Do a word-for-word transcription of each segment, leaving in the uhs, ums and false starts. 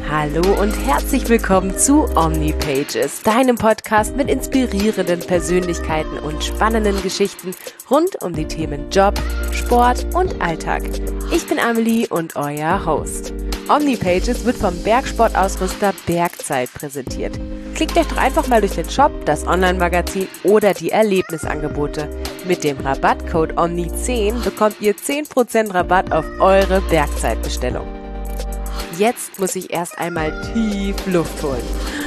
Hallo und herzlich willkommen zu OmniPages, deinem Podcast mit inspirierenden Persönlichkeiten und spannenden Geschichten rund um die Themen Job, Sport und Alltag. Ich bin Amelie und euer Host. OmniPages wird vom Bergsportausrüster Bergzeit präsentiert. Klickt euch doch einfach mal durch den Shop, das Online-Magazin oder die Erlebnisangebote. Mit dem Rabattcode O M N I zehn bekommt ihr zehn Prozent Rabatt auf eure Bergzeitbestellung. Jetzt muss ich erst einmal tief Luft holen.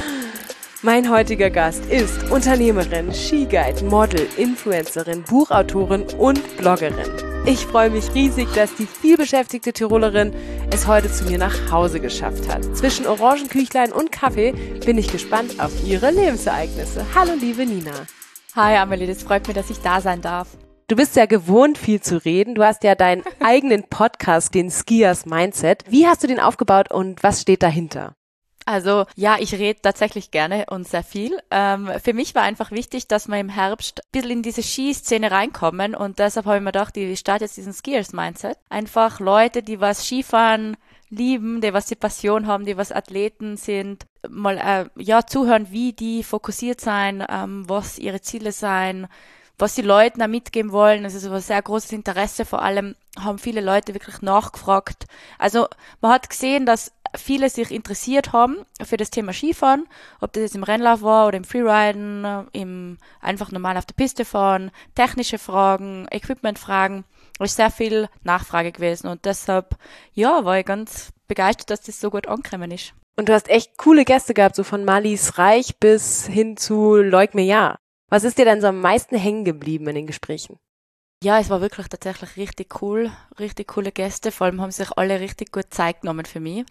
Mein heutiger Gast ist Unternehmerin, Skiguide, Model, Influencerin, Buchautorin und Bloggerin. Ich freue mich riesig, dass die vielbeschäftigte Tirolerin es heute zu mir nach Hause geschafft hat. Zwischen Orangenküchlein und Kaffee bin ich gespannt auf ihre Lebensereignisse. Hallo liebe Nina. Hi Amelie, das freut mich, dass ich da sein darf. Du bist ja gewohnt, viel zu reden. Du hast ja deinen eigenen Podcast, den Skiers Mindset. Wie hast du den aufgebaut und was steht dahinter? Also ja, ich rede tatsächlich gerne und sehr viel. Ähm, für mich war einfach wichtig, dass wir im Herbst ein bisschen in diese Skiszene reinkommen und deshalb habe ich mir gedacht, ich starte jetzt diesen Skiers Mindset. Einfach Leute, die was Skifahren lieben, die was die Passion haben, die was Athleten sind, mal äh, ja zuhören, wie die fokussiert sein, ähm, was ihre Ziele sein, was die Leute da mitgeben wollen. Also so ein sehr großes Interesse, vor allem haben viele Leute wirklich nachgefragt. Also man hat gesehen, dass viele sich interessiert haben für das Thema Skifahren, ob das jetzt im Rennlauf war oder im Freeriden, im einfach normal auf der Piste fahren, technische Fragen, Equipment-Fragen. Da ist sehr viel Nachfrage gewesen und deshalb, ja, war ich ganz begeistert, dass das so gut angekommen ist. Und du hast echt coole Gäste gehabt, so von Marlies Reich bis hin zu Leuk Meillard. Was ist dir denn so am meisten hängen geblieben in den Gesprächen? Ja, es war wirklich tatsächlich richtig cool, richtig coole Gäste, vor allem haben sich alle richtig gut Zeit genommen für mich.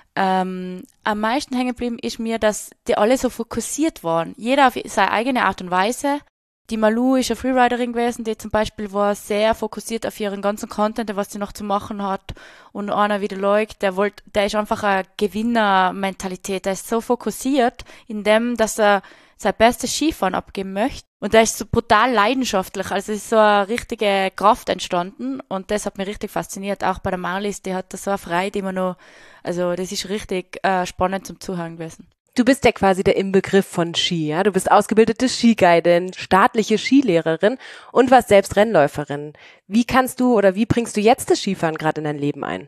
Ähm, am meisten hängen geblieben ist mir, dass die alle so fokussiert waren, jeder auf seine eigene Art und Weise. Die Malu ist eine Freeriderin gewesen, die zum Beispiel war sehr fokussiert auf ihren ganzen Content, was sie noch zu machen hat. Und einer wie der Leuk, der wollte, der ist einfach eine Gewinnermentalität, der ist so fokussiert in dem, dass er sein bestes Skifahren abgeben möchte. Und der ist so brutal leidenschaftlich, also es ist so eine richtige Kraft entstanden und das hat mich richtig fasziniert. Auch bei der Marlies, die hat da so eine Freude immer noch, also das ist richtig äh, spannend zum Zuhören gewesen. Du bist ja quasi der Inbegriff von Ski, ja? Du bist ausgebildete Skiguidin, staatliche Skilehrerin und warst selbst Rennläuferin. Wie kannst du oder wie bringst du jetzt das Skifahren gerade in dein Leben ein?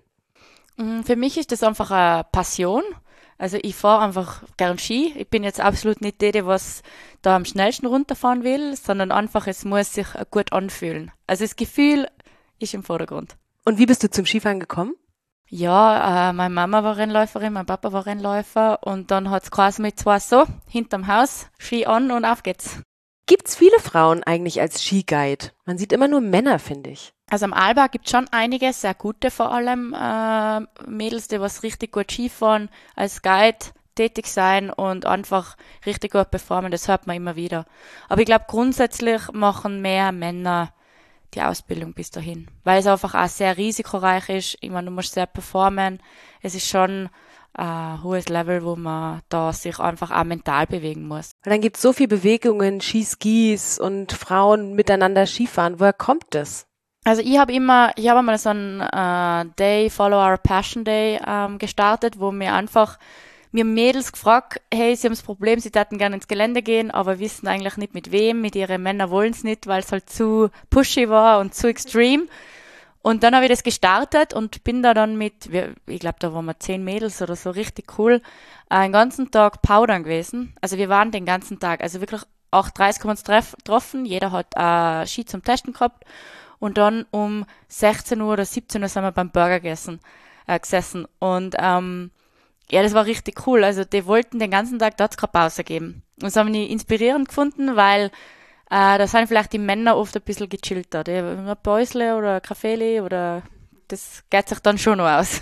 Für mich ist das einfach eine Passion. Also ich fahre einfach gern Ski. Ich bin jetzt absolut nicht die, die was da am schnellsten runterfahren will, sondern einfach, es muss sich gut anfühlen. Also das Gefühl ist im Vordergrund. Und wie bist du zum Skifahren gekommen? Ja, äh, meine Mama war Rennläuferin, mein Papa war Rennläufer und dann hat's quasi mit zwei so, hinterm Haus, Ski an und auf geht's. Gibt's viele Frauen eigentlich als Skiguide? Man sieht immer nur Männer, finde ich. Also am Arlberg gibt's schon einige, sehr gute vor allem äh, Mädels, die was richtig gut Skifahren, als Guide tätig sein und einfach richtig gut performen, das hört man immer wieder. Aber ich glaube, grundsätzlich machen mehr Männer die Ausbildung bis dahin, weil es einfach auch sehr risikoreich ist. Ich meine, du musst sehr performen. Es ist schon ein hohes Level, wo man da sich einfach auch mental bewegen muss. Und dann gibt's so viel Bewegungen, Skiskis und Frauen miteinander Skifahren. Woher kommt das? Also ich habe immer, ich habe mal so einen äh, Day, Follow Our Passion Day ähm, gestartet, wo mir einfach mir Mädels gefragt, hey, sie haben das Problem, sie täten gerne ins Gelände gehen, aber wissen eigentlich nicht mit wem, mit ihren Männern wollen es nicht, weil es halt zu pushy war und zu extrem. Und dann habe ich das gestartet und bin da dann mit, ich glaube, da waren wir zehn Mädels oder so, richtig cool, einen ganzen Tag powdern gewesen. Also wir waren den ganzen Tag, also wirklich acht Uhr dreißig haben wir uns treff, getroffen, jeder hat äh, Ski zum Testen gehabt. Und dann um sechzehn Uhr oder siebzehn Uhr sind wir beim Burger gegessen, äh, gesessen. Und ähm, ja, das war richtig cool. Also die wollten den ganzen Tag, da hat's keine Pause geben. Und das haben wir inspirierend gefunden, weil äh, da sind vielleicht die Männer oft ein bisschen gechillter. Die haben ein Päusle oder ein Kaffeele oder das geht sich dann schon noch aus.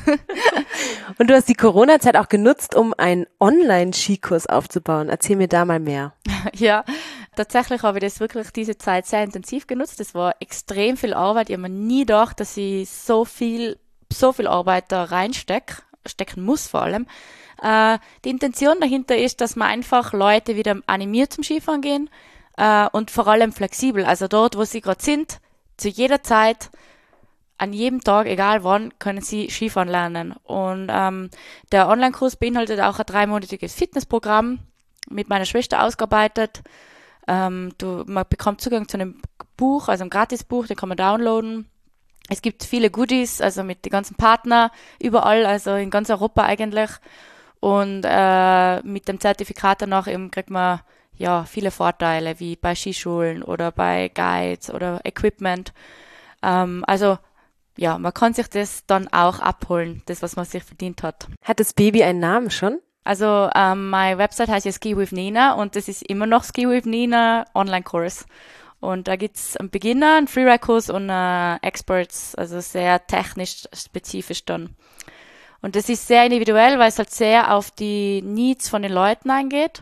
Und du hast die Corona-Zeit auch genutzt, um einen Online-Skikurs aufzubauen. Erzähl mir da mal mehr. Ja, tatsächlich habe ich das wirklich diese Zeit sehr intensiv genutzt. Das war extrem viel Arbeit. Ich habe mir nie gedacht, dass ich so viel, so viel Arbeit da reinstecke, stecken muss vor allem. Äh, die Intention dahinter ist, dass man einfach Leute wieder animiert zum Skifahren gehen äh, und vor allem flexibel. Also dort, wo sie gerade sind, zu jeder Zeit an jedem Tag, egal wann, können sie Skifahren lernen. Und ähm, der Online-Kurs beinhaltet auch ein dreimonatiges Fitnessprogramm, mit meiner Schwester ausgearbeitet. Ähm, du, man bekommt Zugang zu einem Buch, also einem Gratisbuch, den kann man downloaden. Es gibt viele Goodies, also mit den ganzen Partnern überall, also in ganz Europa eigentlich. Und äh, mit dem Zertifikat danach eben kriegt man ja viele Vorteile, wie bei Skischulen oder bei Guides oder Equipment. Ähm, also ja, man kann sich das dann auch abholen, das, was man sich verdient hat. Hat das Baby einen Namen schon? Also ähm, meine Website heißt ja Ski with Nina und das ist immer noch Ski with Nina Online-Kurs. Und da gibt's einen Beginner, einen Freeride-Kurs und einen Experts, also sehr technisch spezifisch dann. Und das ist sehr individuell, weil es halt sehr auf die Needs von den Leuten eingeht.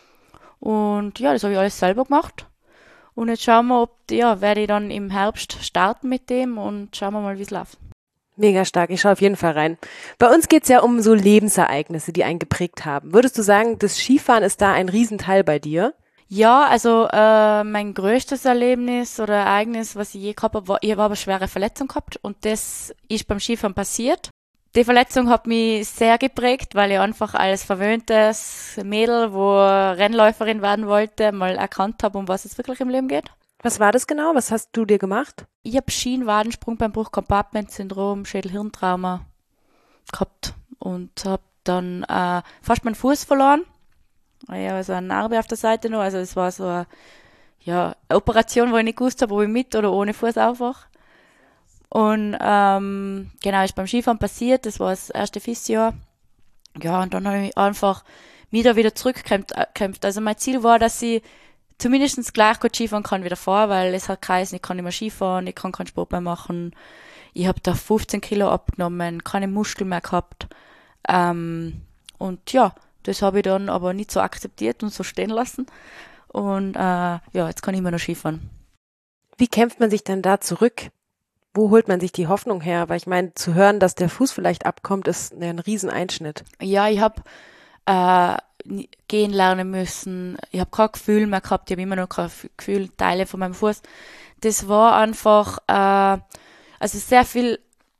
Und ja, das habe ich alles selber gemacht. Und jetzt schauen wir, ob, ja, werde ich dann im Herbst starten mit dem und schauen wir mal, wie es läuft. Mega stark, ich schaue auf jeden Fall rein. Bei uns geht's ja um so Lebensereignisse, die einen geprägt haben. Würdest du sagen, das Skifahren ist da ein Riesenteil bei dir? Ja, also äh, mein größtes Erlebnis oder Ereignis, was ich je gehabt habe, war, ich habe aber schwere Verletzung gehabt und das ist beim Skifahren passiert. Die Verletzung hat mich sehr geprägt, weil ich einfach als verwöhntes Mädel, wo Rennläuferin werden wollte, mal erkannt habe, um was es wirklich im Leben geht. Was war das genau? Was hast du dir gemacht? Ich habe Schienenwadensprungbeinbruch, Compartment-Syndrom, Schädel-Hirntrauma gehabt und habe dann äh, fast meinen Fuß verloren. Ich habe also eine Narbe auf der Seite noch, also es war so eine, ja, eine Operation, wo ich nicht gewusst habe, ob ich mit oder ohne Fuß aufwache. Und ähm, genau, ist beim Skifahren passiert, das war das erste Physio. Ja, und dann habe ich einfach wieder wieder zurückgekämpft. Also mein Ziel war, dass ich zumindest gleich gut Skifahren kann wie davor, weil es hat geheißen, ich kann nicht mehr Skifahren, ich kann keinen Sport mehr machen. Ich habe da fünfzehn Kilo abgenommen, keine Muskeln mehr gehabt. Ähm, und ja, das habe ich dann aber nicht so akzeptiert und so stehen lassen. Und äh, ja, jetzt kann ich immer noch Skifahren. Wie kämpft man sich denn da zurück? Wo holt man sich die Hoffnung her? Weil ich meine, zu hören, dass der Fuß vielleicht abkommt, ist ein Rieseneinschnitt. Ja, ich habe äh, gehen lernen müssen. Ich habe kein Gefühl mehr gehabt. Ich habe immer noch kein Gefühl, Teile von meinem Fuß. Das war einfach, äh, also sehr viel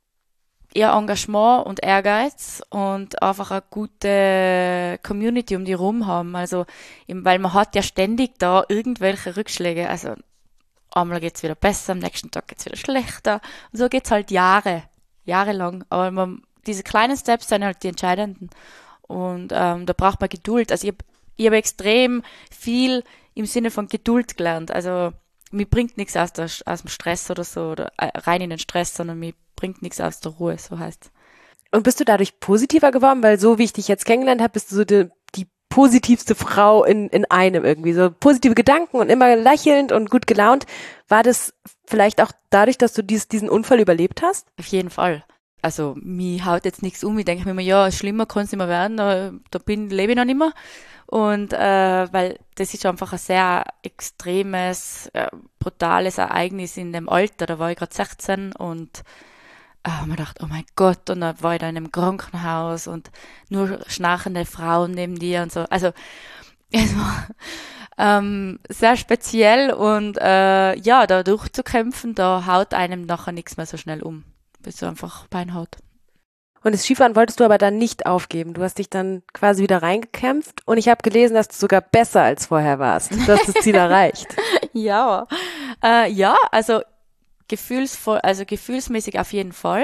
eher Engagement und Ehrgeiz und einfach eine gute Community um die rum haben. Also, weil man hat ja ständig da irgendwelche Rückschläge. Also, einmal geht's wieder besser, am nächsten Tag geht's wieder schlechter. Und so geht's halt Jahre, jahrelang. Aber man, diese kleinen Steps sind halt die entscheidenden. Und ähm, da braucht man Geduld. Also ich habe ich hab extrem viel im Sinne von Geduld gelernt. Also mir bringt nichts aus, der, aus dem Stress oder so, oder äh, rein in den Stress, sondern mir bringt nichts aus der Ruhe, so heißt es. Und bist du dadurch positiver geworden? Weil so wie ich dich jetzt kennengelernt habe, bist du so die, die positivste Frau in, in einem irgendwie. So positive Gedanken und immer lächelnd und gut gelaunt. War das vielleicht auch dadurch, dass du dies, diesen Unfall überlebt hast? Auf jeden Fall. Also, mich haut jetzt nichts um. Ich denke mir immer, ja, schlimmer kann es nicht mehr werden. Da, da bin, lebe ich noch nicht mehr. Und, äh, weil das ist einfach ein sehr extremes, äh, brutales Ereignis in dem Alter. Da war ich gerade sechzehn und äh, man dachte, oh mein Gott, und dann war ich da in einem Krankenhaus und nur schnarchende Frauen neben dir und so. Also, es war ähm, sehr speziell und äh, ja, da durchzukämpfen, da haut einem nachher nichts mehr so schnell um, bis du einfach Beinhaut. Und das Skifahren wolltest du aber dann nicht aufgeben. Du hast dich dann quasi wieder reingekämpft und ich habe gelesen, dass du sogar besser als vorher warst. Du hast das Ziel erreicht. Ja, äh, ja, also gefühlsvoll, also gefühlsmäßig auf jeden Fall,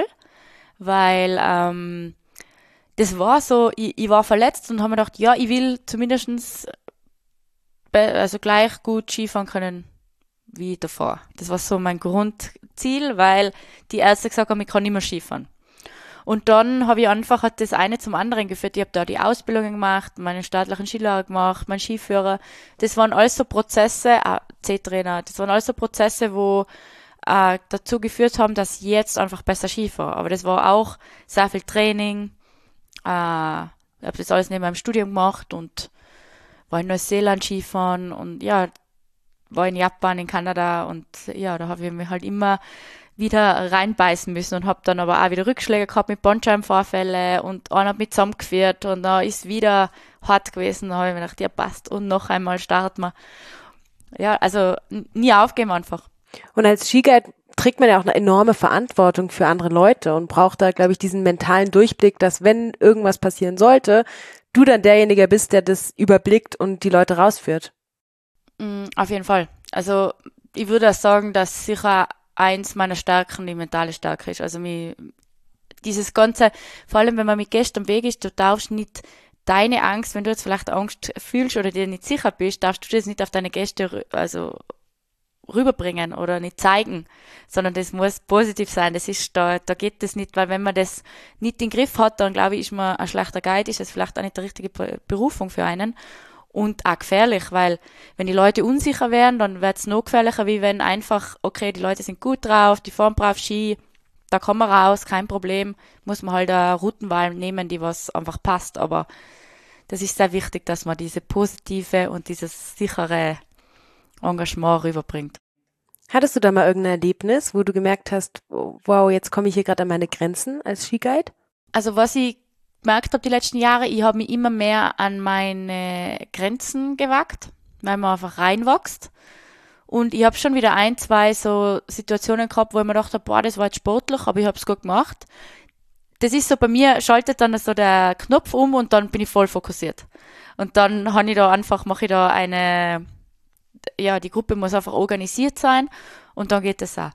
weil ähm, das war so, ich, ich war verletzt und habe mir gedacht, ja, ich will zumindestens be- also gleich gut Skifahren können wie davor. Das war so mein Grundziel, weil die Ärzte gesagt haben, ich kann nicht mehr Skifahren. Und dann habe ich einfach, hat das eine zum anderen geführt. Ich habe da die Ausbildungen gemacht, meinen staatlichen Skilehrer gemacht, meinen Skiführer. Das waren alles so Prozesse, äh, C-Trainer, das waren alles so Prozesse, wo äh, dazu geführt haben, dass ich jetzt einfach besser Ski fahre. Aber das war auch sehr viel Training. Äh, ich habe das alles neben meinem Studium gemacht und war in Neuseeland Skifahren und ja, war in Japan, in Kanada und ja, da habe ich mich halt immer wieder reinbeißen müssen und habe dann aber auch wieder Rückschläge gehabt mit Bandscheibenvorfälle und einer hat mich zusammengeführt und da ist wieder hart gewesen. Da habe ich mir gedacht, ja passt und noch einmal starten wir. Ja, also nie aufgeben einfach. Und als Skiguide trägt man ja auch eine enorme Verantwortung für andere Leute und braucht da, glaube ich, diesen mentalen Durchblick, dass wenn irgendwas passieren sollte, du dann derjenige bist, der das überblickt und die Leute rausführt. Auf jeden Fall. Also ich würde auch sagen, dass sicher eins meiner Stärken die mentale Stärke ist. Also mich, dieses Ganze, vor allem wenn man mit Gästen am Weg ist, du darfst nicht deine Angst, wenn du jetzt vielleicht Angst fühlst oder dir nicht sicher bist, darfst du das nicht auf deine Gäste also rüberbringen oder nicht zeigen, sondern das muss positiv sein. Das ist da, da geht das nicht, weil wenn man das nicht in den Griff hat, dann glaube ich, ist man ein schlechter Guide, ist das vielleicht auch nicht die richtige Berufung für einen und auch gefährlich, weil wenn die Leute unsicher werden, dann wird es noch gefährlicher, wie wenn einfach, okay, die Leute sind gut drauf, die fahren brav Ski, da kommen wir raus, kein Problem, muss man halt eine Routenwahl nehmen, die was einfach passt, aber das ist sehr wichtig, dass man diese positive und dieses sichere Engagement rüberbringt. Hattest du da mal irgendein Erlebnis, wo du gemerkt hast, wow, jetzt komme ich hier gerade an meine Grenzen als Skiguide? Also was ich gemerkt habe die letzten Jahre, ich habe mich immer mehr an meine Grenzen gewagt, weil man einfach reinwächst. Und ich habe schon wieder ein, zwei so Situationen gehabt, wo ich mir dachte, boah, das war jetzt sportlich, aber ich habe es gut gemacht. Das ist so, bei mir schaltet dann so der Knopf um und dann bin ich voll fokussiert. Und dann habe ich da einfach, mache ich da eine, ja, die Gruppe muss einfach organisiert sein und dann geht das auch.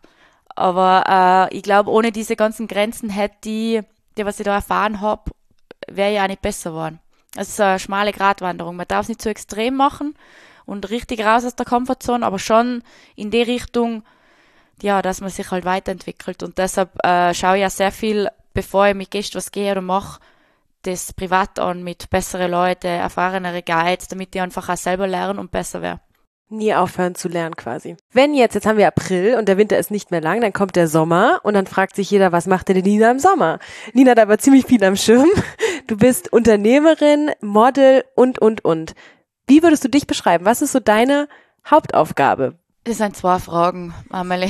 Aber äh, ich glaube, ohne diese ganzen Grenzen hätte ich, die, was ich da erfahren habe, wäre ja auch nicht besser geworden. Also es ist eine schmale Gratwanderung. Man darf es nicht zu extrem machen und richtig raus aus der Komfortzone, aber schon in die Richtung, ja, dass man sich halt weiterentwickelt. Und deshalb äh, schaue ich ja sehr viel, bevor ich mit Gästen was gehe oder mache, das privat an mit besseren Leuten, erfahrenere Guides, damit ich einfach auch selber lernen und besser werde. Nie aufhören zu lernen quasi. Wenn jetzt, jetzt haben wir April und der Winter ist nicht mehr lang, dann kommt der Sommer und dann fragt sich jeder, was macht denn die Nina im Sommer? Nina hat aber ziemlich viel am Schirm. Du bist Unternehmerin, Model und, und, und. Wie würdest du dich beschreiben? Was ist so deine Hauptaufgabe? Das sind zwei Fragen, Amelie.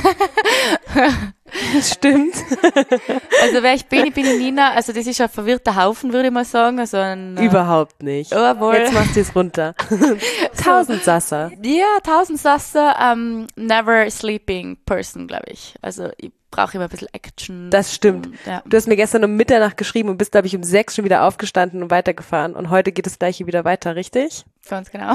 Das stimmt. Also wer ich bin, ich bin die Nina. Also das ist ein verwirrter Haufen, würde ich mal sagen. Also ein, Überhaupt nicht. Oh, wohl. Jetzt macht sie es runter. Tausendsasser. Ja, Tausendsasser. Um, never sleeping person, glaube ich. Also ich brauche immer ein bisschen Action. Das stimmt. Und, ja. Du hast mir gestern um Mitternacht geschrieben und bist, glaube ich, um sechs schon wieder aufgestanden und weitergefahren. Und heute geht das Gleiche wieder weiter, richtig? Ganz genau.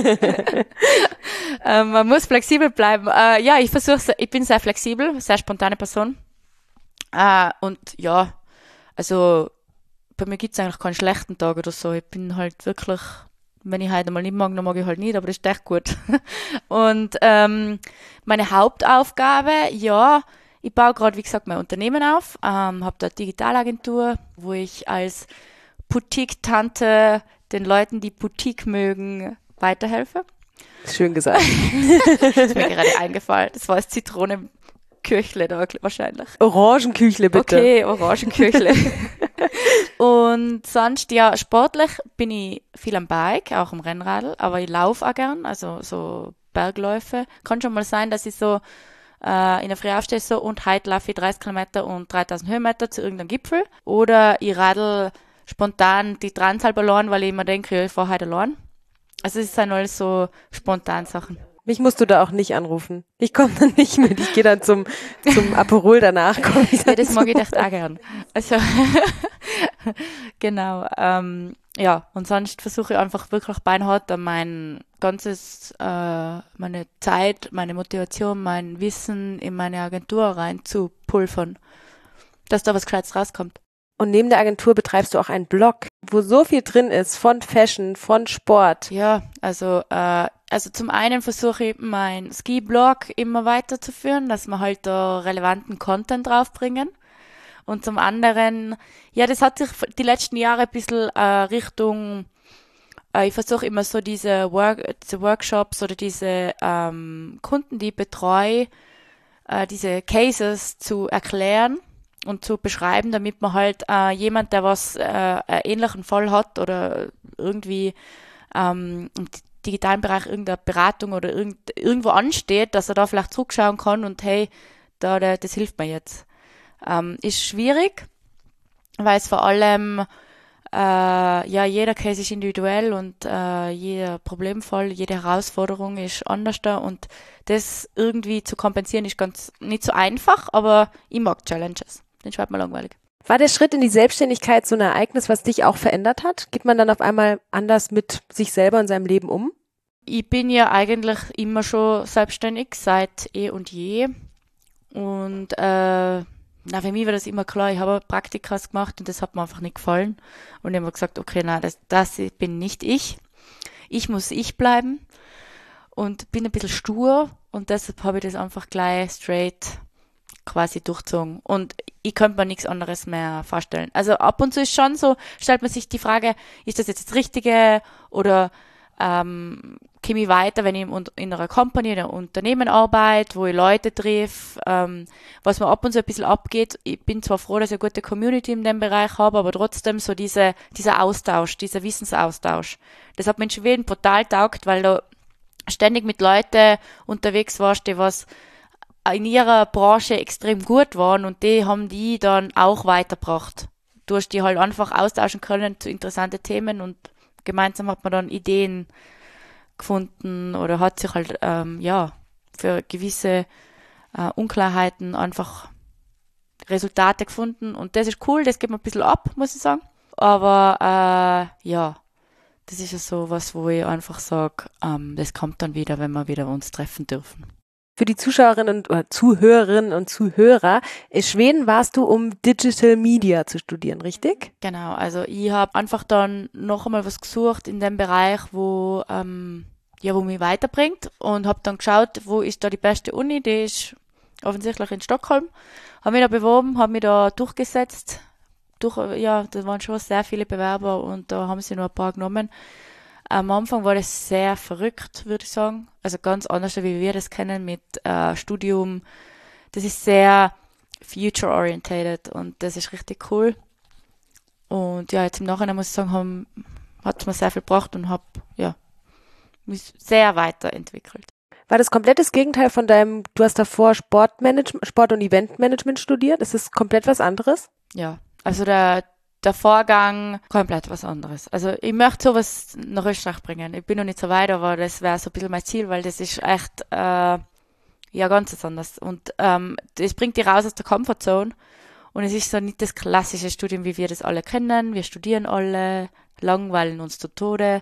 ähm, man muss flexibel bleiben. Äh, ja, ich versuche, ich bin sehr flexibel, sehr spontane Person. Äh, und ja, also bei mir gibt es eigentlich keinen schlechten Tag oder so. Ich bin halt wirklich, wenn ich heute mal nicht mag, dann mag ich halt nicht, aber das ist echt gut. Und ähm, meine Hauptaufgabe, ja, ich baue gerade, wie gesagt, mein Unternehmen auf, ähm, habe da eine Digitalagentur, wo ich als Boutique-Tante den Leuten, die Boutique mögen, weiterhelfe. Schön gesagt. Das ist mir gerade eingefallen. Das war das Zitronenküchle da wahrscheinlich. Orangenküchle bitte. Okay, Orangenküchle. Und sonst, ja, sportlich bin ich viel am Bike, auch am Rennradl, aber ich laufe auch gern, also so Bergläufe. Kann schon mal sein, dass ich so äh, in der Früh aufstehe so und heute laufe ich dreißig Kilometer und dreitausend Höhenmeter zu irgendeinem Gipfel. Oder ich radel spontan die Transalp allein, weil ich immer denke, ich fahre heute allein. Also es sind alles so spontan Sachen. Mich musst du da auch nicht anrufen. Ich komme dann nicht mit. Ich gehe dann zum, zum Aperol danach. Komm ich ja, das mag ich echt auch gern. Also, genau. Ähm, ja, und sonst versuche ich einfach wirklich beinhart an mein ganzes, äh, meine Zeit, meine Motivation, mein Wissen in meine Agentur rein zu pulvern, dass da was Gescheites rauskommt. Und neben der Agentur betreibst du auch einen Blog, wo so viel drin ist, von Fashion, von Sport. Ja, also äh, also zum einen versuche ich mein Ski-Blog immer weiterzuführen, dass wir halt da relevanten Content draufbringen. Und zum anderen, ja, das hat sich die letzten Jahre ein bisschen äh, Richtung, äh, ich versuche immer so diese, Work, diese Workshops oder diese ähm, Kunden, die ich betreue, äh, diese Cases zu erklären und zu beschreiben, damit man halt äh, jemand, der was äh, einen ähnlichen Fall hat oder irgendwie ähm, im digitalen Bereich irgendeine Beratung oder irgend, irgendwo ansteht, dass er da vielleicht zurückschauen kann und hey, da, da das hilft mir jetzt. Ähm, ist schwierig, weil es vor allem Äh, ja, jeder Case ist individuell und äh, jeder Problemfall, jede Herausforderung ist anders da und das irgendwie zu kompensieren ist ganz nicht so einfach, aber ich mag Challenges. Den schreibt man langweilig. War der Schritt in die Selbstständigkeit so ein Ereignis, was dich auch verändert hat? Geht man dann auf einmal anders mit sich selber und seinem Leben um? Ich bin ja eigentlich immer schon selbstständig, seit eh und je. Und äh, na, für mich war das immer klar, ich habe Praktikas gemacht und das hat mir einfach nicht gefallen. Und ich habe gesagt, okay, nein, das, das bin nicht ich. Ich muss ich bleiben und bin ein bisschen stur und deshalb habe ich das einfach gleich straight quasi durchzogen. Und ich könnte mir nichts anderes mehr vorstellen. Also ab und zu ist schon so, stellt man sich die Frage, ist das jetzt das Richtige oder ähm, komme ich weiter, wenn ich in einer Company, in einem Unternehmen arbeite, wo ich Leute treffe, ähm, was mir ab und zu ein bisschen abgeht. Ich bin zwar froh, dass ich eine gute Community in dem Bereich habe, aber trotzdem so diese, dieser Austausch, dieser Wissensaustausch. Das hat mir in Schweden brutal taugt, weil du ständig mit Leuten unterwegs warst, die was in ihrer Branche extrem gut waren und die haben die dann auch weitergebracht. Du hast die halt einfach austauschen können zu interessanten Themen und gemeinsam hat man dann Ideen gefunden oder hat sich halt, ähm, ja, für gewisse äh, Unklarheiten einfach Resultate gefunden und das ist cool, das geht mir ein bisschen ab, muss ich sagen. Aber, äh, ja, das ist ja so was, wo ich einfach sage, ähm, das kommt dann wieder, wenn wir wieder uns treffen dürfen. Für die Zuschauerinnen und oder Zuhörerinnen und Zuhörer, in Schweden warst du, um Digital Media zu studieren, richtig? Genau, also ich habe einfach dann noch einmal was gesucht in dem Bereich, wo ähm, ja, wo mich weiterbringt und habe dann geschaut, wo ist da die beste Uni, die ist offensichtlich in Stockholm. Habe mich da beworben, habe mich da durchgesetzt. Durch, ja, da waren schon sehr viele Bewerber und da haben sie nur ein paar genommen. Am Anfang war das sehr verrückt, würde ich sagen. Also ganz anders, wie wir das kennen mit äh, Studium. Das ist sehr future-orientated und das ist richtig cool. Und ja, jetzt im Nachhinein muss ich sagen, hat es mir sehr viel gebracht und habe ja, mich sehr weiterentwickelt. War das komplett das Gegenteil von deinem, du hast davor Sportmanagement, Sport- und Eventmanagement studiert? Ist das komplett was anderes? Ja, also der Der Vorgang komplett was anderes. Also ich möchte sowas nach Österreich bringen. Ich bin noch nicht so weit, aber das wäre so ein bisschen mein Ziel, weil das ist echt äh, ja ganz anders. Und ähm, das bringt dich raus aus der Comfortzone. Und es ist so nicht das klassische Studium, wie wir das alle kennen. Wir studieren alle, langweilen uns zu Tode.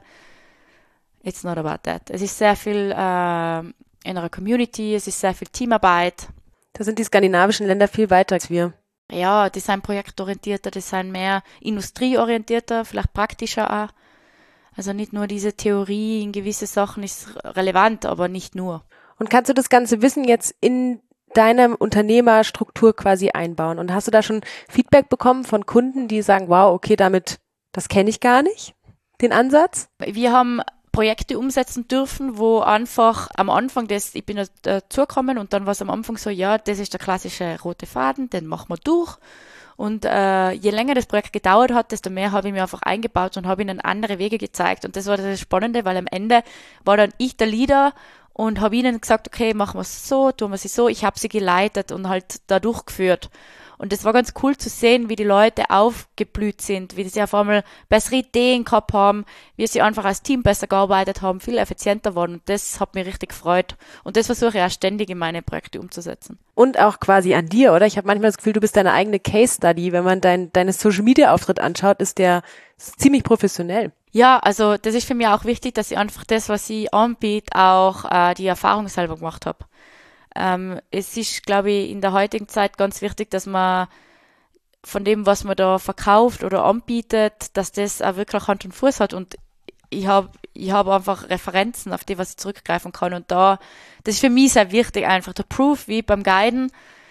It's not about that. Es ist sehr viel äh, in einer Community, es ist sehr viel Teamarbeit. Da sind die skandinavischen Länder viel weiter als wir. Ja, die sind projektorientierter, die sind mehr industrieorientierter, vielleicht praktischer auch. Also nicht nur diese Theorie in gewisse Sachen ist relevant, aber nicht nur. Und kannst du das ganze Wissen jetzt in deine Unternehmerstruktur quasi einbauen? Und hast du da schon Feedback bekommen von Kunden, die sagen, wow, okay, damit, das kenne ich gar nicht, den Ansatz? Wir haben Projekte umsetzen dürfen, wo einfach am Anfang, das, ich bin dazugekommen und dann war es am Anfang so, ja, das ist der klassische rote Faden, den machen wir durch. Und äh, je länger das Projekt gedauert hat, desto mehr habe ich mir einfach eingebaut und habe ihnen andere Wege gezeigt. Und das war das Spannende, weil am Ende war dann ich der Leader und habe ihnen gesagt, okay, machen wir es so, tun wir es so. Ich habe sie geleitet und halt da durchgeführt. Und das war ganz cool zu sehen, wie die Leute aufgeblüht sind, wie sie auf einmal bessere Ideen gehabt haben, wie sie einfach als Team besser gearbeitet haben, viel effizienter waren. Und das hat mich richtig gefreut. Und das versuche ich auch ständig in meine Projekte umzusetzen. Und auch quasi an dir, oder? Ich habe manchmal das Gefühl, du bist deine eigene Case Study. Wenn man dein, deine Social-Media-Auftritt anschaut, ist der ist ziemlich professionell. Ja, also das ist für mich auch wichtig, dass ich einfach das, was ich anbiete, auch äh, die Erfahrung selber gemacht habe. Ähm, es ist, glaube ich, in der heutigen Zeit ganz wichtig, dass man von dem, was man da verkauft oder anbietet, dass das auch wirklich Hand und Fuß hat. Und ich habe ich hab einfach Referenzen, auf die, was ich zurückgreifen kann. Und da, das ist für mich sehr wichtig, einfach der Proof, wie beim Guiden,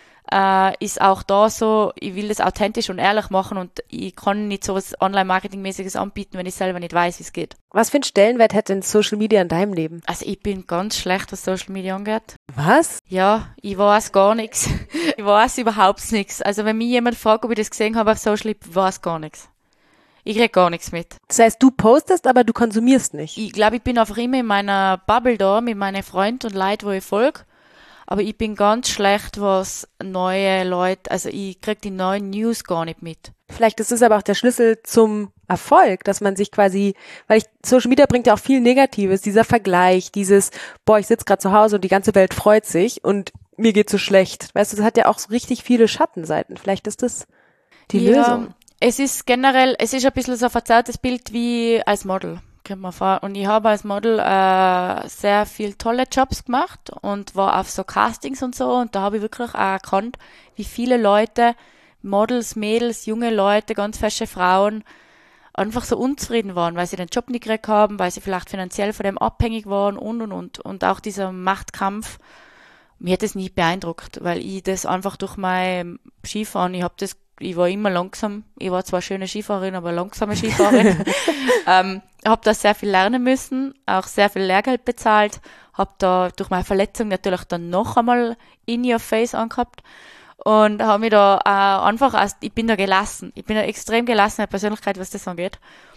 äh, ist auch da so, ich will das authentisch und ehrlich machen und ich kann nicht so was Online-Marketing-mäßiges anbieten, wenn ich selber nicht weiß, wie es geht. Was für einen Stellenwert hat denn Social Media in deinem Leben? Also ich bin ganz schlecht, was Social Media angeht. Was? Ja, ich weiß gar nichts. Ich weiß überhaupt nichts. Also wenn mich jemand fragt, ob ich das gesehen habe auf Social, ich weiß gar nichts. Ich krieg gar nichts mit. Das heißt, du postest, aber du konsumierst nicht? Ich glaube, ich bin einfach immer in meiner Bubble da, mit meinen Freunden und Leuten, wo ich folge. Aber ich bin ganz schlecht, was neue Leute, also ich krieg die neuen News gar nicht mit. Vielleicht ist es aber auch der Schlüssel zum Erfolg, dass man sich quasi, weil ich, Social Media bringt ja auch viel Negatives, dieser Vergleich, dieses, boah, ich sitze gerade zu Hause und die ganze Welt freut sich und mir geht's so schlecht. Weißt du, das hat ja auch so richtig viele Schattenseiten. Vielleicht ist das die Ja, Lösung. es ist generell, es ist ein bisschen so ein verzerrtes Bild wie als Model, kommt mir vor. Und ich habe als Model äh, sehr viel tolle Jobs gemacht und war auf so Castings und so. Und da habe ich wirklich auch erkannt, wie viele Leute, Models, Mädels, junge Leute, ganz fesche Frauen, einfach so unzufrieden waren, weil sie den Job nicht gekriegt haben, weil sie vielleicht finanziell von dem abhängig waren und und und. Und auch dieser Machtkampf, mir hat das nie beeindruckt, weil ich das einfach durch mein Skifahren, ich habe das, ich war immer langsam, ich war zwar schöne Skifahrerin, aber langsame Skifahrerin, ähm, habe da sehr viel lernen müssen, auch sehr viel Lehrgeld bezahlt, habe da durch meine Verletzung natürlich dann noch einmal in your face angehabt und habe mich da äh, einfach, als, ich bin da gelassen, ich bin eine extrem gelassene Persönlichkeit, was das angeht.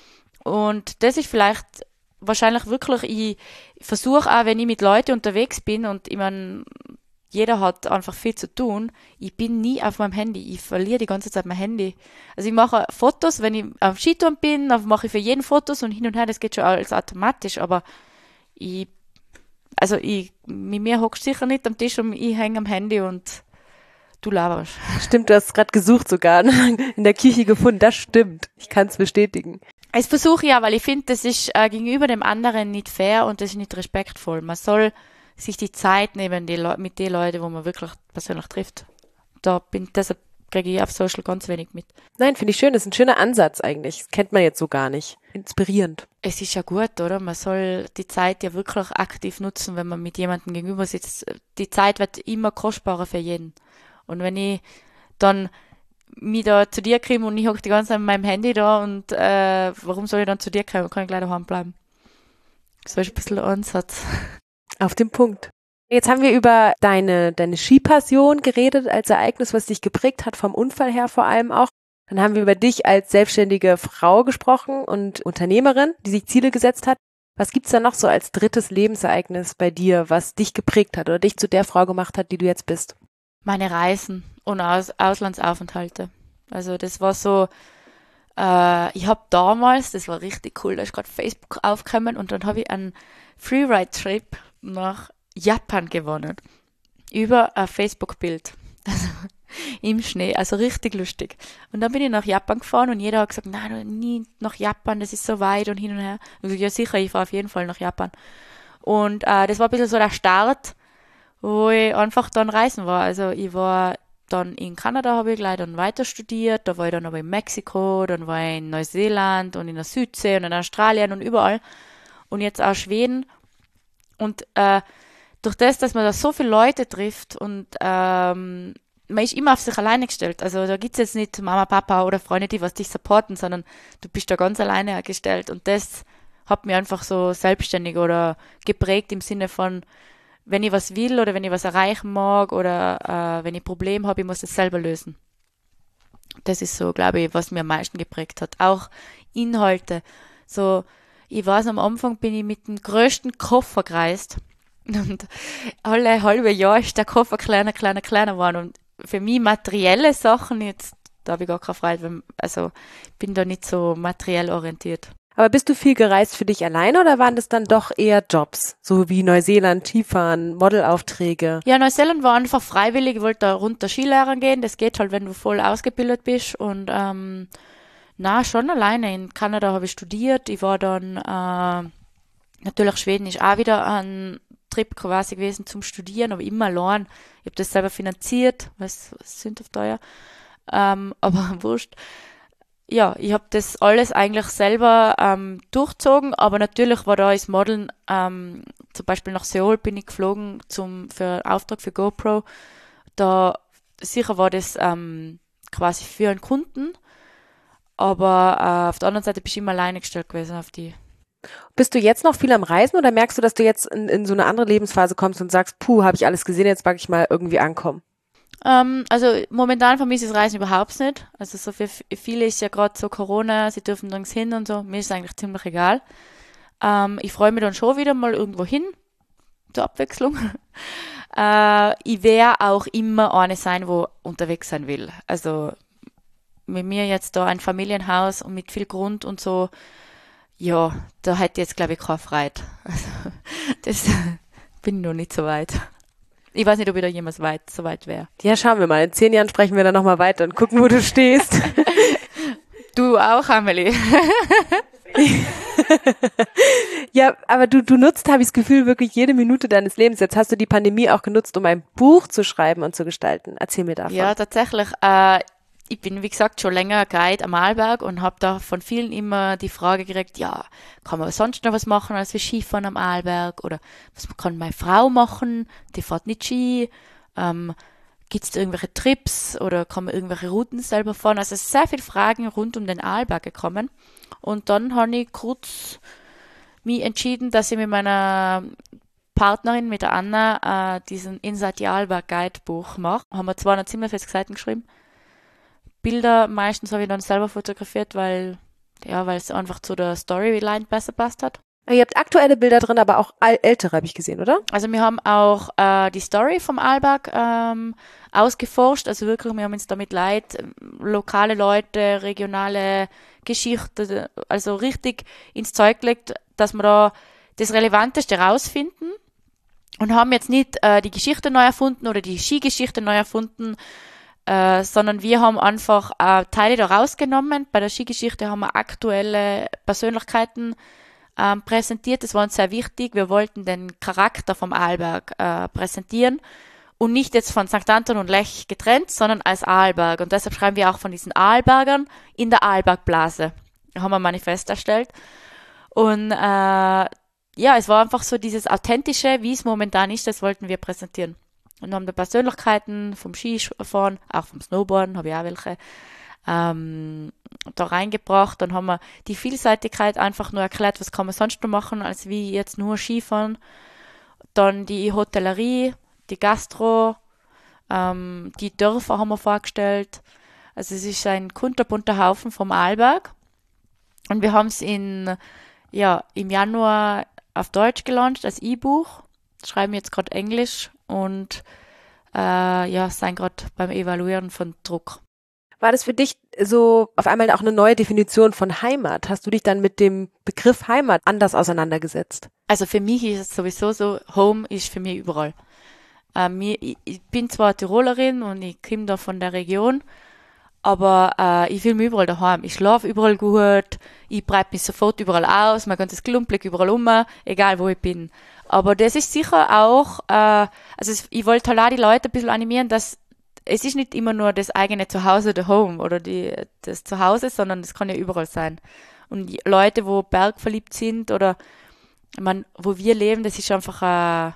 Und das ist vielleicht wahrscheinlich wirklich, ich versuche auch, wenn ich mit Leuten unterwegs bin und ich meine, jeder hat einfach viel zu tun, ich bin nie auf meinem Handy, ich verliere die ganze Zeit mein Handy. Also ich mache Fotos, wenn ich auf Skitouren bin, dann mache ich für jeden Fotos und hin und her, das geht schon alles automatisch, aber ich, also ich, mit mir hockst du sicher nicht am Tisch und ich hänge am Handy und du laberst. Stimmt, du hast gerade gesucht sogar, in der Küche gefunden, das stimmt. Ich kann es bestätigen. Das versuche ich ja, weil ich finde, das ist äh, gegenüber dem anderen nicht fair und das ist nicht respektvoll. Man soll sich die Zeit nehmen die Le- mit den Leuten, wo man wirklich persönlich trifft. Da bin, deshalb kriege ich auf Social ganz wenig mit. Nein, finde ich schön, das ist ein schöner Ansatz eigentlich. Das kennt man jetzt so gar nicht. Inspirierend. Es ist ja gut, oder? Man soll die Zeit ja wirklich aktiv nutzen, wenn man mit jemandem gegenüber sitzt. Die Zeit wird immer kostbarer für jeden. Und wenn ich dann mich da zu dir komme und ich hocke die ganze Zeit mit meinem Handy da und äh, warum soll ich dann zu dir kommen? Kann ich gleich daheim bleiben. So ist ein bisschen der Ansatz. Auf den Punkt. Jetzt haben wir über deine, deine Skipassion geredet, als Ereignis, was dich geprägt hat, vom Unfall her vor allem auch. Dann haben wir über dich als selbstständige Frau gesprochen und Unternehmerin, die sich Ziele gesetzt hat. Was gibt's da noch so als drittes Lebensereignis bei dir, was dich geprägt hat oder dich zu der Frau gemacht hat, die du jetzt bist? Meine Reisen und Aus Auslandsaufenthalte. Also das war so, äh, ich habe damals, das war richtig cool, da ist gerade Facebook aufgekommen und dann habe ich einen Freeride-Trip nach Japan gewonnen. Über ein Facebook-Bild. Also im Schnee, also richtig lustig. Und dann bin ich nach Japan gefahren und jeder hat gesagt, nein, nie nach Japan, das ist so weit und hin und her. Ich gesagt, ja sicher, ich fahre auf jeden Fall nach Japan. Und äh, das war ein bisschen so der Start, wo ich einfach dann reisen war. Also ich war dann in Kanada, habe ich gleich dann weiter studiert, da war ich dann aber in Mexiko, dann war ich in Neuseeland und in der Südsee und in Australien und überall. Und jetzt auch Schweden. Und äh, durch das, dass man da so viele Leute trifft und ähm, man ist immer auf sich alleine gestellt. Also da gibt's jetzt nicht Mama, Papa oder Freunde, die was dich supporten, sondern du bist da ganz alleine gestellt. Und das hat mich einfach so selbstständig oder geprägt im Sinne von, wenn ich was will oder wenn ich was erreichen mag oder äh, wenn ich ein Problem habe, ich muss es selber lösen. Das ist so, glaube ich, was mir am meisten geprägt hat. Auch Inhalte. So, ich weiß, am Anfang bin ich mit dem größten Koffer gereist und alle halbe Jahr ist der Koffer kleiner, kleiner, kleiner geworden. Und für mich materielle Sachen jetzt, da habe ich gar keine Freude, weil- also ich bin da nicht so materiell orientiert. Aber bist du viel gereist für dich alleine oder waren das dann doch eher Jobs? So wie Neuseeland, Skifahren, Modelaufträge? Ja, Neuseeland war einfach freiwillig, ich wollte da runter Skilehrern gehen, das geht halt, wenn du voll ausgebildet bist und ähm, na, schon alleine. In Kanada habe ich studiert, ich war dann, äh, natürlich Schweden ist auch wieder ein Trip quasi gewesen zum Studieren, aber immer allein. Ich habe das selber finanziert, was, was sind auf teuer, ähm, aber wurscht. Ja, ich habe das alles eigentlich selber ähm, durchzogen, aber natürlich war da als Modeln, ähm, zum Beispiel nach Seoul bin ich geflogen zum, für einen Auftrag für GoPro. Da sicher war das ähm, quasi für einen Kunden, aber äh, auf der anderen Seite bist du immer alleine gestellt gewesen auf die. Bist du jetzt noch viel am Reisen oder merkst du, dass du jetzt in, in so eine andere Lebensphase kommst und sagst, puh, habe ich alles gesehen, jetzt mag ich mal irgendwie ankommen? Ähm, also momentan vermisse ich das Reisen überhaupt nicht. Also so für f- viele ist ja gerade so Corona, sie dürfen nirgends hin und so. Mir ist es eigentlich ziemlich egal. Ähm, ich freue mich dann schon wieder mal irgendwo hin, zur Abwechslung. äh, ich werde auch immer eine sein, wo unterwegs sein will. Also mit mir jetzt da ein Familienhaus und mit viel Grund und so, ja, da hätte ich jetzt, glaube ich, keine Freude. Also, das bin ich noch nicht so weit. Ich weiß nicht, ob ich da jemals weit, so weit wäre. Ja, schauen wir mal. In zehn Jahren sprechen wir dann nochmal weiter und gucken, wo du stehst. Du auch, Amelie. Ja, aber du, du nutzt, habe ich das Gefühl, wirklich jede Minute deines Lebens. Jetzt hast du die Pandemie auch genutzt, um ein Buch zu schreiben und zu gestalten. Erzähl mir davon. Ja, tatsächlich. Äh, ich bin, wie gesagt, schon länger Guide am Arlberg und habe da von vielen immer die Frage gekriegt, ja, kann man sonst noch was machen als wir Skifahren am Arlberg? Oder was kann meine Frau machen? Die fährt nicht Ski. Ähm, Gibt es da irgendwelche Trips oder kann man irgendwelche Routen selber fahren? Also es sind sehr viele Fragen rund um den Arlberg gekommen. Und dann habe ich kurz mich entschieden, dass ich mit meiner Partnerin, mit der Anna, äh, diesen Inside the Arlberg Guide Buch mache. Haben wir zweihundertsiebenundvierzig Seiten geschrieben. Bilder meistens habe ich dann selber fotografiert, weil ja, weil es einfach zu der Storyline besser passt hat. Ihr habt aktuelle Bilder drin, aber auch ältere, habe ich gesehen, oder? Also wir haben auch äh, die Story vom Arlberg ähm, ausgeforscht. Also wirklich, wir haben uns damit Leid, lokale Leute, regionale Geschichte, also richtig ins Zeug gelegt, dass wir da das Relevanteste rausfinden und haben jetzt nicht äh, die Geschichte neu erfunden oder die Skigeschichte neu erfunden, äh, sondern wir haben einfach äh, Teile da rausgenommen. Bei der Skigeschichte haben wir aktuelle Persönlichkeiten ähm, präsentiert. Das war uns sehr wichtig. Wir wollten den Charakter vom Arlberg äh, präsentieren und nicht jetzt von Sankt Anton und Lech getrennt, sondern als Arlberg. Und deshalb schreiben wir auch von diesen Arlbergern in der Arlbergblase. Da haben wir ein Manifest erstellt. Und äh, ja, es war einfach so dieses Authentische, wie es momentan ist, das wollten wir präsentieren. Und haben da Persönlichkeiten vom Skifahren, auch vom Snowboarden, habe ich auch welche, ähm, da reingebracht. Dann haben wir die Vielseitigkeit einfach nur erklärt, was kann man sonst noch machen, als wie jetzt nur Skifahren. Dann die Hotellerie, die Gastro, ähm, die Dörfer haben wir vorgestellt. Also es ist ein kunterbunter Haufen vom Arlberg. Und wir haben es in, ja, im Januar auf Deutsch gelauncht als E-Buch. Schreiben jetzt gerade Englisch und äh, ja, sind gerade beim Evaluieren von Druck. War das für dich so auf einmal auch eine neue Definition von Heimat? Hast du dich dann mit dem Begriff Heimat anders auseinandergesetzt? Also für mich ist es sowieso so, Home ist für mich überall. Äh, mir, ich, ich bin zwar Tirolerin und ich komme da von der Region, aber äh, ich fühle mich überall daheim. Ich schlafe überall gut, ich breite mich sofort überall aus, mein ganzes Klumpelig überall um, egal wo ich bin. Aber das ist sicher auch, äh, also es, ich wollte halt auch die Leute ein bisschen animieren, dass es ist nicht immer nur das eigene Zuhause, der Home oder die, das Zuhause, sondern das kann ja überall sein. Und die Leute, wo bergverliebt sind oder man, wo wir leben, das ist einfach ein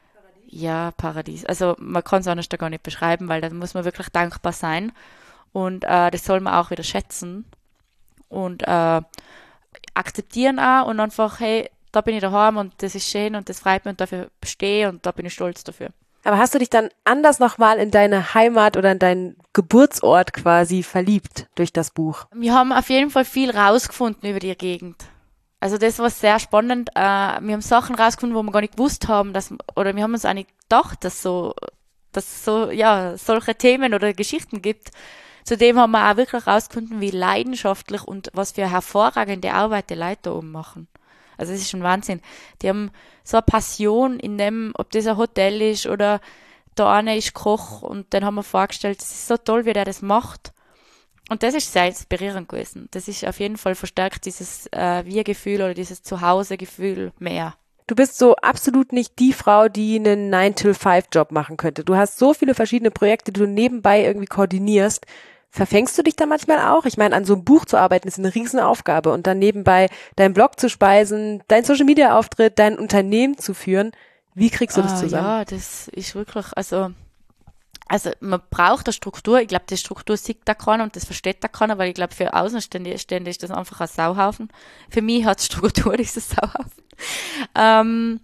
ja, Paradies. Also man kann es anders da gar nicht beschreiben, weil da muss man wirklich dankbar sein. Und äh, das soll man auch wieder schätzen und äh, akzeptieren auch und einfach, hey, da bin ich daheim und das ist schön und das freut mich und dafür stehe und da bin ich stolz dafür. Aber hast du dich dann anders nochmal in deine Heimat oder in deinen Geburtsort quasi verliebt durch das Buch? Wir haben auf jeden Fall viel rausgefunden über die Gegend. Also das war sehr spannend. Äh, wir haben Sachen rausgefunden, wo wir gar nicht gewusst haben, dass, oder wir haben uns auch nicht gedacht, dass so, dass so, ja, solche Themen oder Geschichten gibt. Zudem haben wir auch wirklich rausgefunden, wie leidenschaftlich und was für hervorragende Arbeit die Leute da oben machen. Also das ist schon Wahnsinn. Die haben so eine Passion in dem, ob das ein Hotel ist oder da einer ist Koch und dann haben wir vorgestellt, es ist so toll, wie der das macht. Und das ist sehr inspirierend gewesen. Das ist auf jeden Fall verstärkt dieses äh, Wir-Gefühl oder dieses Zuhause-Gefühl mehr. Du bist so absolut nicht die Frau, die einen nine to five Job machen könnte. Du hast so viele verschiedene Projekte, die du nebenbei irgendwie koordinierst. Verfängst du dich da manchmal auch? Ich meine, an so einem Buch zu arbeiten ist eine Riesenaufgabe und dann nebenbei deinen Blog zu speisen, deinen Social-Media-Auftritt, dein Unternehmen zu führen. Wie kriegst du das Ah, zusammen? ja, das ist wirklich, also, also man braucht eine Struktur. Ich glaube, die Struktur sieht da keiner und das versteht da keiner, weil ich glaube, für Außenstehende ist das einfach ein Sauhaufen. Für mich hat Struktur dieses Sauhaufen. Ähm,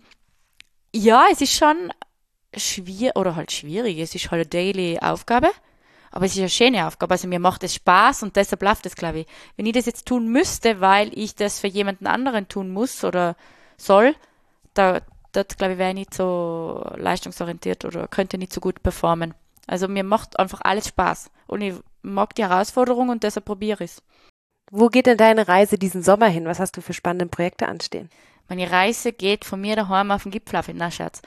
ja, es ist schon schwierig, oder halt schwierig, es ist halt eine daily Aufgabe. Aber es ist eine schöne Aufgabe, also mir macht es Spaß und deshalb läuft es, glaube ich. Wenn ich das jetzt tun müsste, weil ich das für jemanden anderen tun muss oder soll, da, dort, glaube ich, wäre ich nicht so leistungsorientiert oder könnte nicht so gut performen. Also mir macht einfach alles Spaß und ich mag die Herausforderung und deshalb probiere ich es. Wo geht denn deine Reise diesen Sommer hin? Was hast du für spannende Projekte anstehen? Meine Reise geht von mir daheim auf den Gipfel auf. Na, Scherz.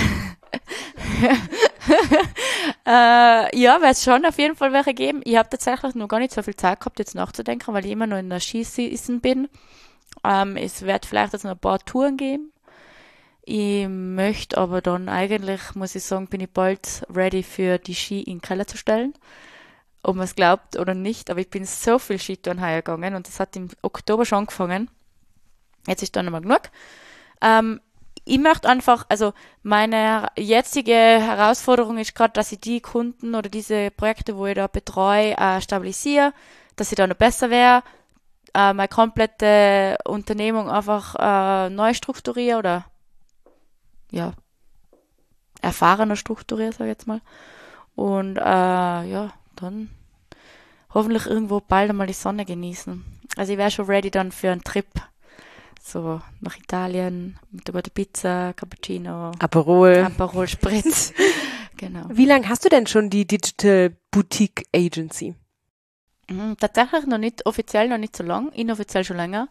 äh, ja, wird es schon auf jeden Fall welche geben. Ich habe tatsächlich noch gar nicht so viel Zeit gehabt, jetzt nachzudenken, weil ich immer noch in der Skiseason bin. Ähm, es wird vielleicht jetzt noch ein paar Touren geben. Ich möchte aber dann eigentlich, muss ich sagen, bin ich bald ready für die Ski in den Keller zu stellen. Ob man es glaubt oder nicht, aber ich bin so viel Skitouren heuer gegangen und das hat im Oktober schon angefangen. Jetzt ist dann nochmal genug. Ähm, ich möchte einfach, also meine jetzige Herausforderung ist gerade, dass ich die Kunden oder diese Projekte, wo ich da betreue, äh, stabilisiere, dass ich da noch besser wäre, äh, meine komplette Unternehmung einfach äh, neu strukturiere oder ja, erfahrener strukturiere, sage ich jetzt mal. Und äh, ja, dann hoffentlich irgendwo bald einmal die Sonne genießen. Also ich wäre schon ready dann für einen Trip. So nach Italien mit der guten Pizza, Cappuccino, Aperol. Aperol Spritz. Genau. Wie lange hast du denn schon die Digital Boutique Agency? Mhm, tatsächlich noch nicht, offiziell noch nicht so lang, inoffiziell schon länger.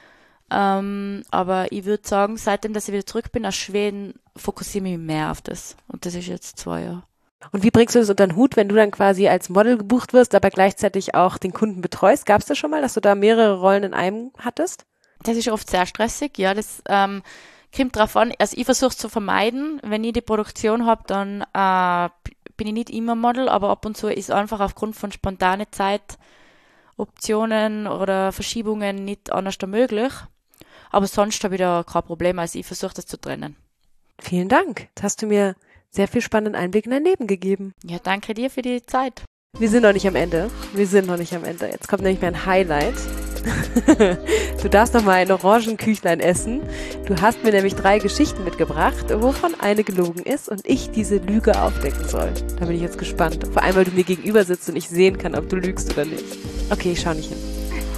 Ähm, aber ich würde sagen, seitdem, dass ich wieder zurück bin aus Schweden, fokussiere ich mich mehr auf das. Und das ist jetzt zwei Jahre. Und wie bringst du das unter den Hut, wenn du dann quasi als Model gebucht wirst, aber gleichzeitig auch den Kunden betreust? Gab es das schon mal, dass du da mehrere Rollen in einem hattest? Das ist oft sehr stressig, ja, das ähm, kommt drauf an. Also ich versuche es zu vermeiden. Wenn ich die Produktion habe, dann äh, bin ich nicht immer Model, aber ab und zu ist einfach aufgrund von spontanen Zeitoptionen oder Verschiebungen nicht anders möglich. Aber sonst habe ich da kein Problem, also ich versuche das zu trennen. Vielen Dank. Jetzt hast du mir sehr viel spannenden Einblick in dein Leben gegeben. Ja, danke dir für die Zeit. Wir sind noch nicht am Ende. Wir sind noch nicht am Ende. Jetzt kommt nämlich mein Highlight. Du darfst noch mal ein Orangenküchlein essen. Du hast mir nämlich drei Geschichten mitgebracht, wovon eine gelogen ist und ich diese Lüge aufdecken soll. Da bin ich jetzt gespannt. Vor allem, weil du mir gegenüber sitzt und ich sehen kann, ob du lügst oder nicht. Okay, ich schau nicht hin.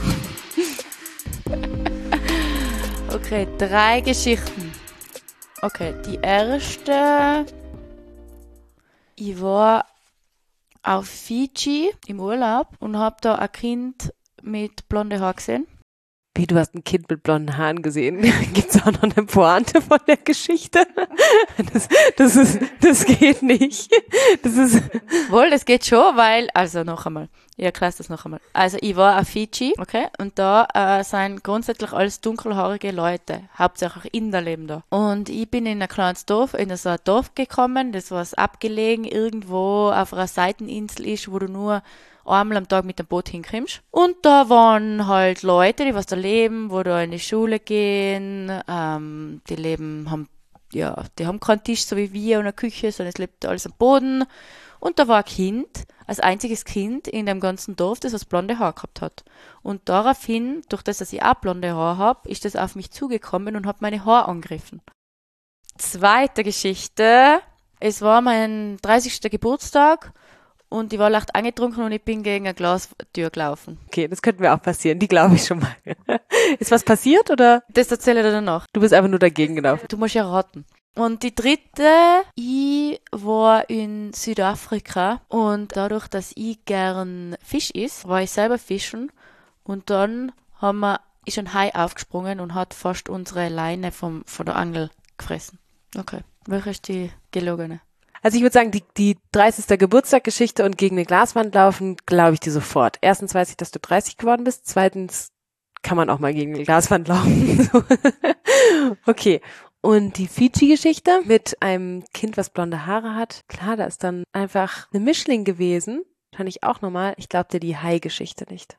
Okay, drei Geschichten. Okay, die erste. Ich war auf Fidschi im Urlaub und habe da ein Kind mit blonde Haaren gesehen. Wie, du hast ein Kind mit blonden Haaren gesehen? Gibt's auch noch eine Pointe von der Geschichte? Das, das ist, das geht nicht. Das ist. Wohl, das geht schon, weil, also noch einmal, ich erkläre das noch einmal. Also ich war auf Fidschi, okay, und da äh, sind grundsätzlich alles dunkelhaarige Leute, hauptsächlich Inder leben da. Und ich bin in ein kleines Dorf, in so ein Dorf gekommen, das was abgelegen irgendwo auf einer Seiteninsel ist, wo du nur einmal am Tag mit dem Boot hinkommst. Und da waren halt Leute, die was da leben, wo da in die Schule gehen, ähm, die leben, haben, ja, die haben keinen Tisch, so wie wir, und eine Küche, sondern es lebt alles am Boden. Und da war ein Kind, als einziges Kind in dem ganzen Dorf, das was blonde Haare gehabt hat. Und daraufhin, durch das, dass ich auch blonde Haare habe, ist das auf mich zugekommen und hat meine Haare angegriffen. Zweite Geschichte, es war mein dreißigster Geburtstag. Und ich war leicht angetrunken und ich bin gegen eine Glastür gelaufen. Okay, das könnte mir auch passieren, die glaube ich schon mal. Ist was passiert, oder? Das erzähle ich dir danach. Du bist einfach nur dagegen gelaufen. Du musst ja raten. Und die dritte, ich war in Südafrika und dadurch, dass ich gern Fisch isst, war ich selber fischen und dann haben wir, ist ein Hai aufgesprungen und hat fast unsere Leine vom, von der Angel gefressen. Okay, welche ist die gelogene? Also ich würde sagen, die, die dreißigste Geburtstagsgeschichte und gegen eine Glaswand laufen, glaube ich dir sofort. Erstens weiß ich, dass du dreißig geworden bist. Zweitens kann man auch mal gegen eine Glaswand laufen. Okay. Und die Fidschi-Geschichte mit einem Kind, was blonde Haare hat. Klar, da ist dann einfach eine Mischling gewesen. Fand ich auch nochmal. Ich glaube dir die Hai-Geschichte nicht.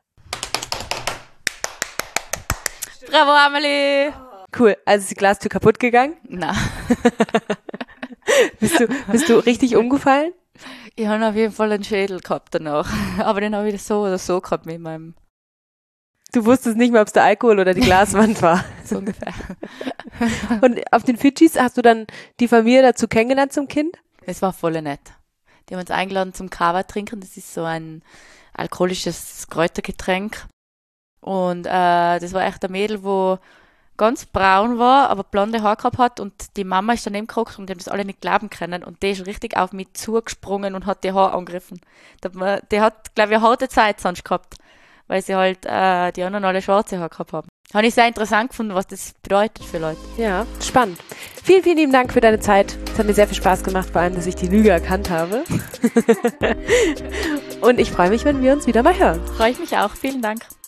Bravo, Amelie! Cool. Also ist die Glastür kaputt gegangen? Na. Bist du, bist du richtig umgefallen? Ich habe auf jeden Fall einen Schädel gehabt danach. Aber den habe ich so oder so gehabt mit meinem... Du wusstest nicht mehr, ob es der Alkohol oder die Glaswand war. So ungefähr. Und auf den Fidschis hast du dann die Familie dazu kennengelernt zum Kind? Es war voll nett. Die haben uns eingeladen zum Kava trinken. Das ist so ein alkoholisches Kräutergetränk. Und äh, das war echt ein Mädel, wo ganz braun war, aber blonde Haare gehabt hat und die Mama ist daneben geguckt und die haben das alle nicht glauben können und der ist richtig auf mich zugesprungen und hat die Haare angegriffen. Der, der hat, glaube ich, eine harte Zeit sonst gehabt, weil sie halt äh, die anderen alle schwarze Haare gehabt haben. Habe ich sehr interessant gefunden, was das bedeutet für Leute. Ja, spannend. Vielen, vielen lieben Dank für deine Zeit. Es hat mir sehr viel Spaß gemacht, vor allem, dass ich die Lüge erkannt habe. Und ich freue mich, wenn wir uns wieder mal hören. Freue ich mich auch. Vielen Dank.